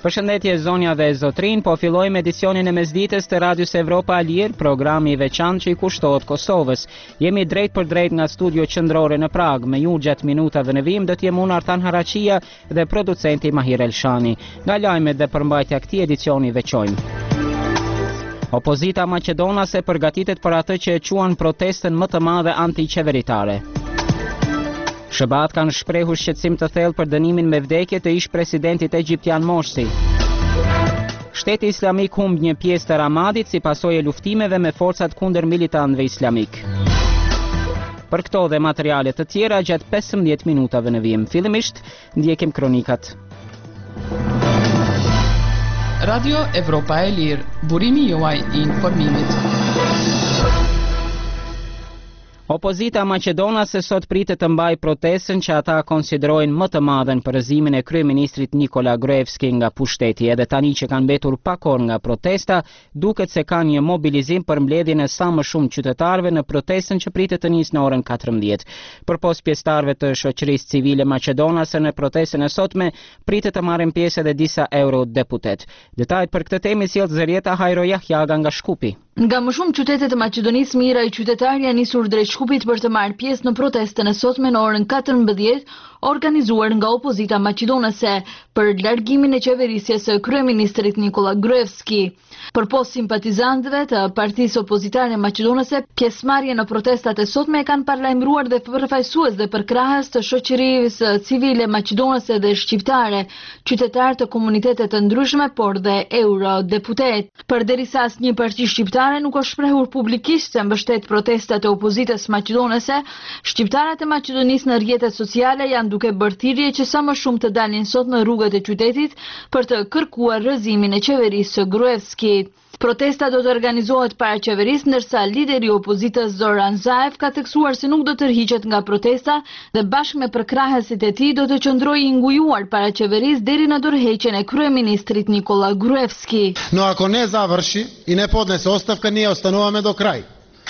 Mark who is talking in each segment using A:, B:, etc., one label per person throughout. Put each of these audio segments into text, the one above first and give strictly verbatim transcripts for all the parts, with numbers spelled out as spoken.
A: Përshëndetje zonja dhe zotrin, po fillojmë edicionin e mesditës të Radios Evropa Alir, programi i veçantë që i kushtohet Kosovës. Jemi drejt për drejt nga studio qendrore në Prag, me ju gjatë minutave në vim do të jem unë Artan Haraqia dhe producenti Mahir Elshani. Nga lajmet dhe përmbajtja këtij edicioni veçojmë. Opozita maqedonase përgatitet për atë që e quan protestën më të madhe antiqeveritare. Shëbat kanë shprehur shqetësim të thellë për dënimin me vdekje të ish presidentit egjiptian Morsi. Shteti Islamik humb një pjesë të Ramadit si pasojë e luftimeve me forcat kundër militantëve islamik. Për këto dhe materiale të tjera gjatë pesëmbëdhjetë minutave në vim. Fillimisht ndjekim kronikat.
B: Radio Evropa e Lirë, burimi juaj i informimit.
A: Opozita maqedonase sot pritet të mbaj protestën që ata konsiderojnë më të madhen për rëzimin e kryeministrit Nikola Gruevski nga pushteti. Edhe tani që kanë mbetur pak orë nga protesta, duket se kanë një mobilizim për mbledhjen e sa më shumë qytetarëve në protestën që pritet të nisë në orën katërmbëdhjetë. Përpos pjesëtarëve të shoqërisë civile maqedonase në protestën e sotme, pritet të marrin pjesë edhe disa eurodeputet. Detajt për këtë temë sjell Zërieta Hajro Jahjaga nga Shkupi.
C: Nga më shumë qytete të Maqedonisë, mira i qytetarë janë nisur drejt Shkupit për të marrë pjesë në protestën e sotme në orën katërmbëdhjetë, organizuar nga opozita maqedonase për largimin e qeverisjes së kryeministrit Nikola Gruevski. Përpos simpatizantëve të partisë opozitare maqedonase, pjesëmarrje në protestat e sotme e kanë paralajmëruar dhe përfaqësues dhe përkrahës të shoqërisë civile maqedonase dhe shqiptare, qytetarë të komunitete të ndryshme, por dhe eurodeputet. Përderisa asnjë parti shqiptare nuk është shprehur publikisht se mbështet protestat e opozitës maqedonase, shqiptarët e Maqedonisë në rrjetet sociale janë duke bërë thirrje që sa më shumë të dalin sot në rrugët e qytetit për të kërkuar rrëzimin e qeverisë së Gruevskit. Protesta do të organizohet para qeverisë, ndërsa lideri i opozitës Zoran Zaev ka theksuar se nuk do të tërhiqet nga protesta dhe bashkë me përkrahësit e tij do të qëndrojë i ngujuar para qeverisë deri në dorëheqjen e kryeministrit Nikola Gruevski.
D: No ako ne završi i ne podnese ostavka, nije ostanovame do kraj.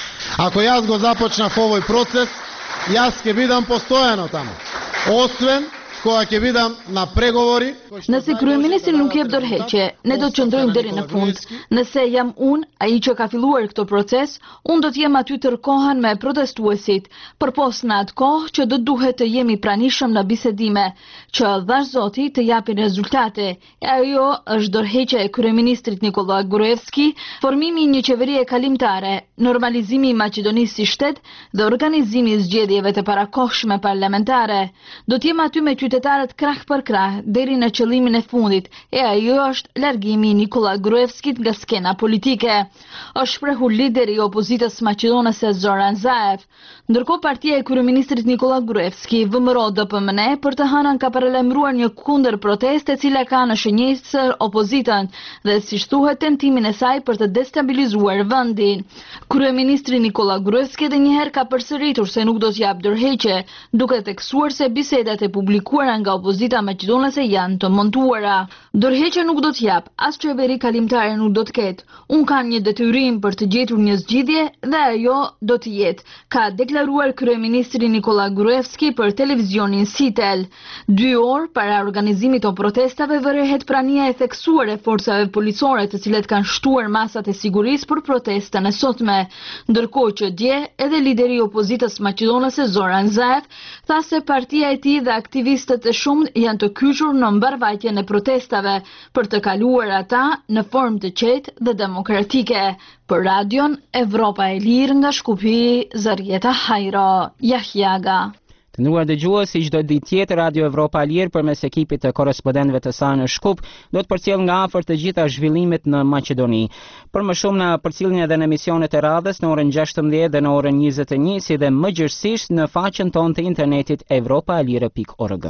D: Ako jaz go započna ovoj proces, jaz ќе бидам постојано tamo. Osvem koha që vidam na pregovori.
C: Nëse kryeministri nuk jep dorëheqje, ne do të qëndrojmë deri në fund. Nëse jam unë, ai që ka filluar këtë proces, unë do të jem aty tërkohën me protestuesit, përpos në atë kohë që do duhet të jemi pranishëm në bisedime, që dhash Zoti të japin rezultate. E ajo është dorëheqja e kryeministrit Nikola Gruevski, formimi i një qeverie kalimtare, normalizimi i Maqedonisë si shtet dhe organizimi i zgjedhjeve të parakohshme parlamentare. Do të jem aty me qytetarët krah për krah deri në qëllimin e fundit, e ajo është largimi i Nikola Gruevskit nga skena politike, është shprehur lideri i opozitës maqedonase Zoran Zaev. Ndërkohë partia e kryeministrit Nikola Gruevski, V M R O D P M N E, për të hënën ka paralajmëruar një kundër proteste e cila ka në shënjesër opozitën dhe siç thuhet tentimin e saj për të destabilizuar vendin. Kryeministri Nikola Gruevski edhe një herë ka përsëritur se nuk do të jap dorëheqje, duke theksuar se bisedat e publikuara nga opozita maqedonase janë të montuara. Dorëheqja nuk do të jap, as qeveri kalimtare nuk do të ketë. Unë kam një detyrim për të gjetur një zgjidhje dhe ajo do të jetë, ka deklaruar kryeministri Nikola Gruevski për televizionin Sitel. Dy orë para organizimit të protestave vërehet prania e theksuar e forcave policore të cilet kanë shtuar masat e sigurisë për protestën e sotme. Ndërkohë që dje edhe lideri i opozitës maqedonase Zoran Zaev tha se partia e tij dhe aktivistët e shumt janë të kyçur në mbarvajtjen e protestave për të kaluar ata në formë të qetë dhe demokratike. Për radion Evropa e Lirë nga Shkupi, Zërieta Hajro Jahjaga.
A: Të nderuar dëgjues, si çdo ditë tjetër, Radio Evropa e Lirë përmes ekipit të korrespondentëve të saj në Shkup do të përcjell nga afër të gjitha zhvillimet në Maqedoni. Për më shumë na përcjellni edhe në emisionet e radhës në orën gjashtëmbëdhjetë dhe në orën njëzet e një, si dhe më gjithësisht në faqen tonë të internetit evropa e lirë pikë org.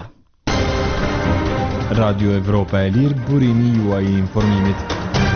E: Radio Evropa e Lirë, burimi juaj i informimit.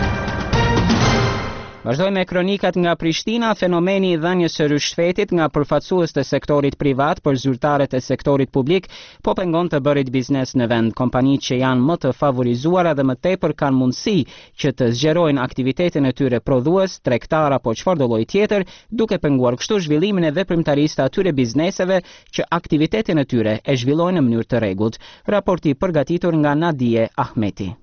A: Vazhdojmë me kronikat nga Prishtina. Fenomeni i dhënies së rishfetit nga përfaqësues të sektorit privat për zyrtarët e sektorit publik po pengon të bërit biznes në vend. Kompanitë që janë më të favorizuara dhe më tepër kanë mundësi që të zgjerojnë aktivitetin e tyre prodhues, tregtar apo çfarëdo lloji tjetër, duke penguar kështu zhvillimin e veprimtarisë të atyre bizneseve që aktivitetin e tyre e zhvillojnë në mënyrë të rregullt. Raporti përgatitur nga Nadije Ahmeti.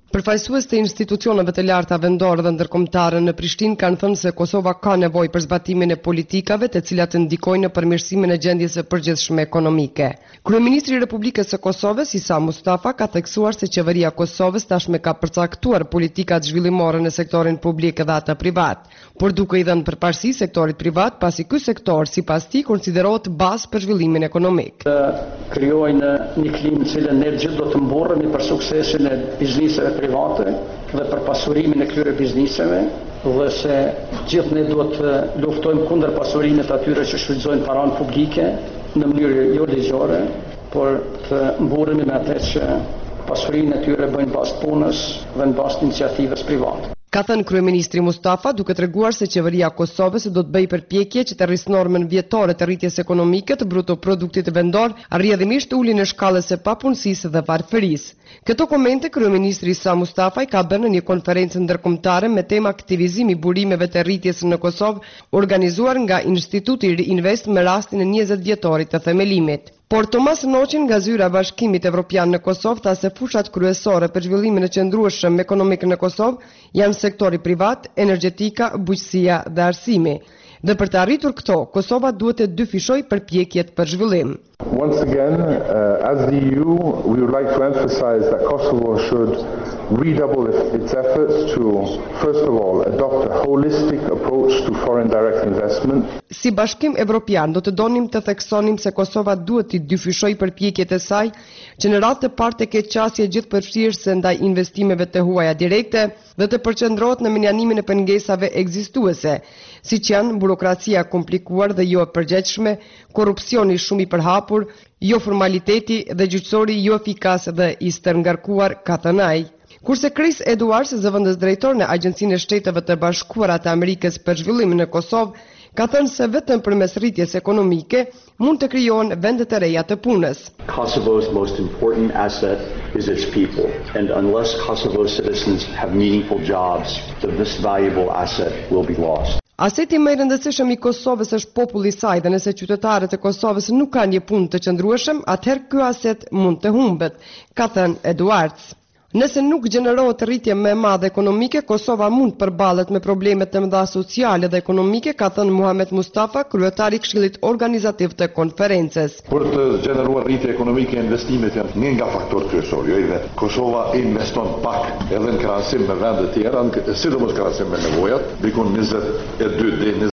F: Përfaqësues të institucioneve të larta vendore dhe ndërkombëtare në Prishtinë kanë thënë se Kosova ka nevojë për zbatimin e politikave të cilat të ndikojnë në përmirësimin e gjendjes së përgjithshme ekonomike. Kryeministri i Republikës së Kosovës, Isa Mustafa, ka theksuar se qeveria e Kosovës tashmë ka përcaktuar politikat zhvillimore në sektorin publik dhe atë privat, por duke i dhënë përparësi sektorit privat, pasi ky sektor sipas tij konsiderohet bazë për zhvillimin ekonomik.
G: Krijojnë një klimë në cilën ne gjithë do të mburremi për suksesin e bizneseve private dhe për pasurimin e këtyre bizneseve dhe se gjithë ne duhet të luftojmë kundër pasurimit atyre që shfrytëzojnë paranë publike në mënyrë jo ligjore, por të mburremi me atë që pasurinë e tyre bëjnë bazë punës dhe në bazë iniciativës private.
F: Ka thënë kryeministri Mustafa, duke treguar se qeveria e Kosovës do të bëjë përpjekje që të rrisë normën vjetore të rritjes ekonomike të bruto produktit vendor, rrjedhimisht uljen e shkallës së papunësisë dhe varfërisë. Këto komente kryeministri Isa Mustafa i ka bërë në një konferencë ndërkombëtare me temë aktivizimi i burimeve të rritjes në Kosovë, organizuar nga Instituti Reinvest me rastin e njëzet vjetorit të themelimit. Por Tomas Noqin nga zyra Bashkimit Evropian në Kosovë tha se fushat kryesore për zhvillimin e qëndrueshëm ekonomik në Kosovë janë sektori privat, energjetika, bujqësia dhe arsimi. Dhe për të arritur këto, Kosova duhet të dyfishojë përpjekjet për zhvillim.
H: Once again, uh, as the E U, we would like to emphasize that Kosovo should redouble its efforts to, first of all, adopt a holistic approach to foreign direct investment.
F: Si Bashkim Evropian do të donim të theksonim se Kosova duhet të dyfishojë përpjekjet e saj që në radhë të parë të ketë qasje gjithëpërfshirëse ndaj investimeve të huaja direkte dhe të përqendrohet në menjanimin e pengesave ekzistuese, siç janë burokracia komplikuar dhe jo e përgjegjshme, korrupsioni shumë i përhapur, jo formaliteti dhe gjyqësori jo efikas dhe i stërngarkuar, ka thënë ai. Kurse Chris Edwards, zëvendës drejtor në Agjencinë e Shteteve të Bashkuara të Amerikës për zhvillim në Kosovë, ka thënë se vetëm përmes rritjes ekonomike mund të krijohen vende të reja të punës.
I: Kosovo's most important asset is its people, and unless Kosovo citizens have meaningful jobs, then this valuable asset will be lost.
F: Aseti më i rëndësishëm i Kosovës është populli i saj dhe nëse qytetarët e Kosovës nuk kanë një punë të qëndrueshëm, atëherë ky aset mund të humbet, ka thënë Edwards. Nëse nuk gjenerohet rritje më e madhe ekonomike, Kosova mund përballet me probleme të mëdha sociale dhe ekonomike, ka thënë Muhamet Mustafa, kryetari i Këshillit Organizativ të konferencës.
J: Për të gjeneruar rritje ekonomike, investimet janë një nga faktorët kryesorë. Jo i vetë. Kosova investon pak edhe në krahasim me vende të tjera, sidomos krahasim me nevojat, diku njëzet e dy deri